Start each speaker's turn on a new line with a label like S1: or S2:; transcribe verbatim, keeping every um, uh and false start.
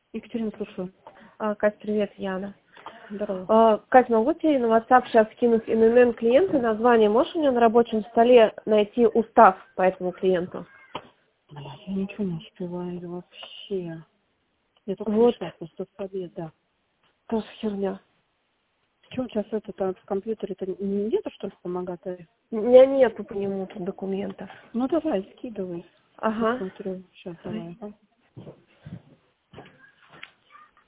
S1: Екатерина, слушаю.
S2: А, Кать, привет, Яна.
S1: Здорово.
S2: А, Кать, могу тебе на WhatsApp сейчас скинуть эн эн эн клиента название? Можешь у меня на рабочем столе найти устав по этому клиенту?
S1: Бля, я ничего не успеваю вообще. Я только
S2: Вот.
S1: пришла просто с обеда.
S2: Тоже херня.
S1: Что у тебя с это там в компьютере-то нету, что ли, вспомогателя?
S2: У меня нету по нему тут документов.
S1: Ну давай, скидывай.
S2: Ага.
S1: Посмотрю. Сейчас давай. Ага.